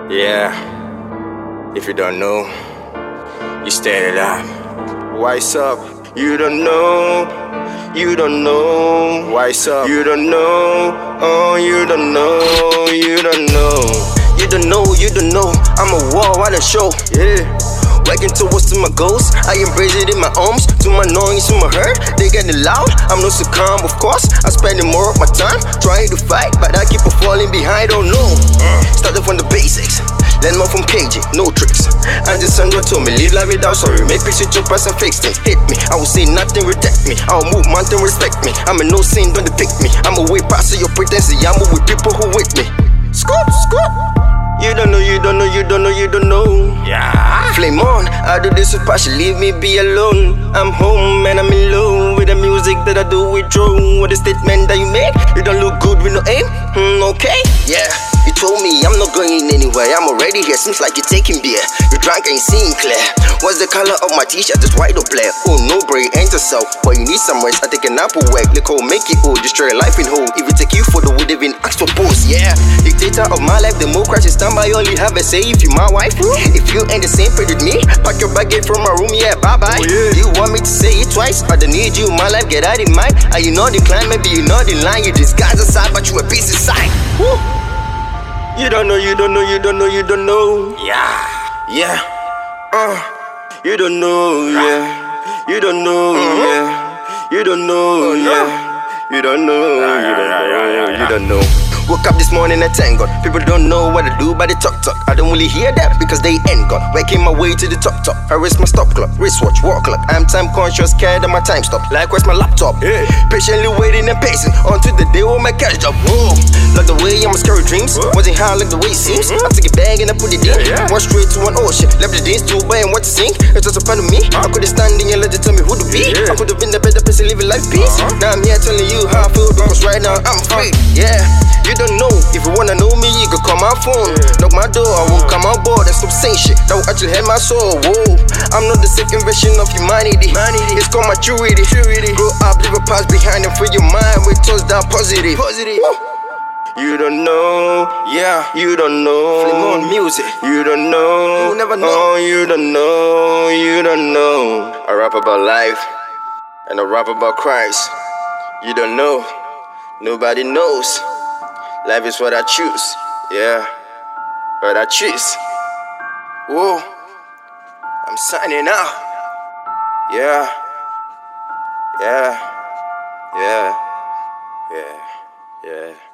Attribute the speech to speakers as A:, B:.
A: Yeah, if you don't know, you stand it up. Why's up? You don't know, you don't know. Why's up? You don't know, oh, you don't know, you don't know. You don't know, you don't know. I'm a wall, I done show, yeah. Working towards to my goals, I embrace it in my arms. To my noise, to my hurt, they getting loud. I'm not succumb, of course. I'm spending more of my time trying to fight, but I keep on falling behind. Oh no, started from the basics, learn more from KJ, no tricks. And the Sandra told me, live life without sorry. Make peace with your past and fix things. Hit me, I will say nothing, reject me. I will move mountain, respect me. I'm a no sin, don't depict me. I'm a way past your pretense. I'm with people who with me. Scoop, scoop. You don't know, you don't know, you don't know, you don't know. Yeah. Flame on, I do this with passion, leave me be alone. I'm home and I'm in love with the music that I do with Joe. What the statement that you made? You don't look good with no aim? Okay? Yeah. You told me I'm not going anywhere. I'm already here, seems like you're taking beer. You drank and you seeing clear. What's the color of my t-shirt? It's white or black. Oh no, brain ain't yourself. But you need some rest. I take an apple work. Look how make it old, destroy your life in whole. If it take you for the would even ask for post. Yeah. Dictator of my life, democracy stand by. Only have a say if you my wife. If you ain't the same pay with me, pack your baggage from my room. Yeah, bye bye. Oh, yeah. You want me to say it twice? I don't need you, my life. Get out of mind. Are you not inclined? Maybe you not in line. You disguise aside, but you a piece inside. Woo. You don't know, you don't know, you don't know, you don't know. Yeah, yeah. You don't know, yeah. You don't know, yeah. You don't know, yeah. You don't know, you don't know, you don't know. Woke up this morning and thank God. People don't know what I do, but they talk. I don't really hear that because they ain't gone. Working my way to the top. I raise my stop clock, wristwatch, walk clock. I'm time conscious, scared of my time stop. Likewise my laptop, yeah. Patiently waiting and pacing until the day when my cash drop. Whoa, like the way I'm a scary dreams. Wasn't high like the way it seems. I took a bag and I put it in. One straight to one ocean. Left the days to buy and what to sink. It's just a part of me. I couldn't stand in and let you tell me who to be. I could have been the better person living life peace. Now I'm here telling you how I feel because right now I'm free. Yeah. You don't know, if you wanna know me, you can call my phone. Knock my door, I won't come on board and stop saying shit that will actually help my soul. Whoa, I'm not the second version of humanity. It's called maturity. Grow up, leave a past behind and free your mind with thoughts that positive. Woo. You don't know, yeah, you don't know. Flame on music, you don't know. You never know. Oh, you don't know, you don't know. I rap about life and I rap about Christ. You don't know, nobody knows. Life is what I choose, yeah, what I choose. Whoa, I'm signing out. Yeah, yeah, yeah, yeah, yeah.